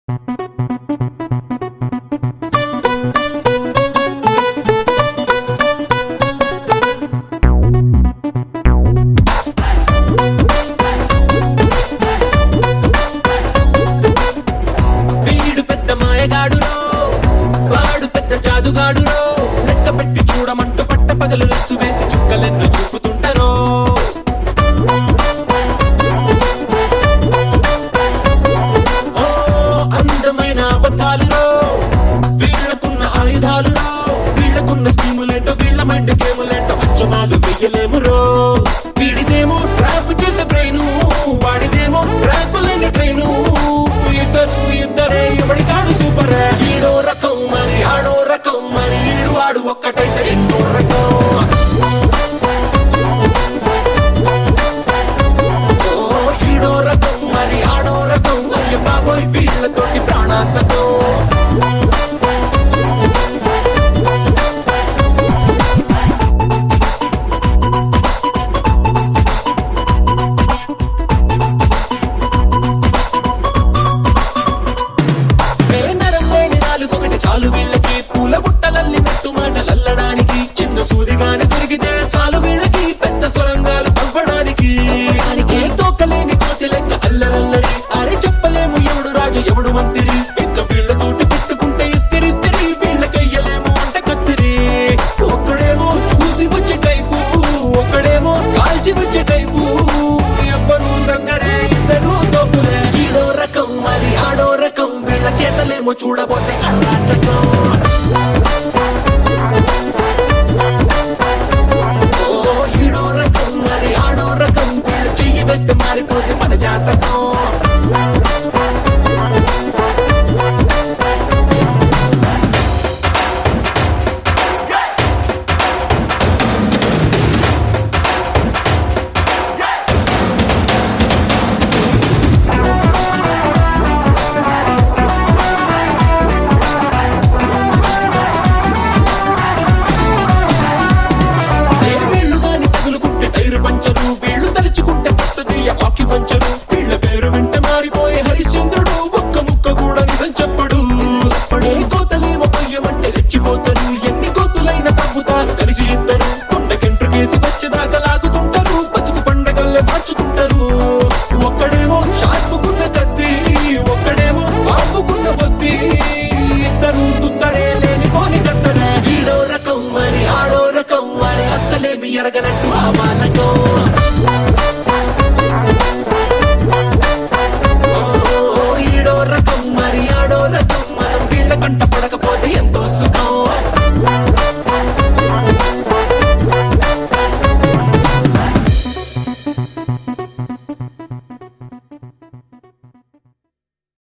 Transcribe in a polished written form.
జాదుగాడురో లెక్క పెట్టి చూడమంటూ పట్ట పగలు లెచ్చు వేసి చుక్కలెన్ను చూపుతుంటారో అందమైన అబద్ధాలురో వీళ్ళకున్న ఆయుధాలురో వీళ్ళకున్న స్కీములేంటో వీళ్ళ మైండ్ గేములేంటో అంచనాలు వెయ్యలేమురో వీడిదేమో ట్రాప్ చేసే బ్రెయిను వాడిదేమో ట్రాప్ లేని ట్రైను ఇద్దరే ఎవడి కాడు సూపర్ ఈడో రకం మరి ఆడో రకం మరి ఈడు వాడు ఒక్కటైతే ఎన్నో రకం ఈడో రకం మరి ఆడో రకం అయ్య బాబోయ్ వీళ్ళతోటి ప్రాణాంతకం చాలు వీళ్ళకి పూల బుట్టలల్లినట్టు మాటలల్లడానికి చిన్న సూదిగానే దొరికితే చాలు వీళ్ళకి పెద్ద సొరంగాలు తవ్వడానికి దానికి తోకలేని కోతి లెక్క అల్లరల్లరి అరే చెప్పలేము ఎవడు రాజు ఎవడు మంత్రి ఎంత వీళ్ళతోటి పెట్టుకుంటే ఇస్తిరి వీళ్ళకయ్యలేము అంట కత్తిరి ఒక్కడేమో చూసి వచ్చే టైపు ఒక్కడేమో కాల్చి వచ్చే టైపు ఎవ్వరు దగ్గరే ఇద్దరు తోపులే ఈడో రకం మరి ఆడో రకం వీళ్ళ చేతలేమో చూడబోతే అరాచకం ఈడో రకం మరి ఆడో రకం వీళ్ళు చెయ్యి వేస్తే మారిపోతే మన జాతకం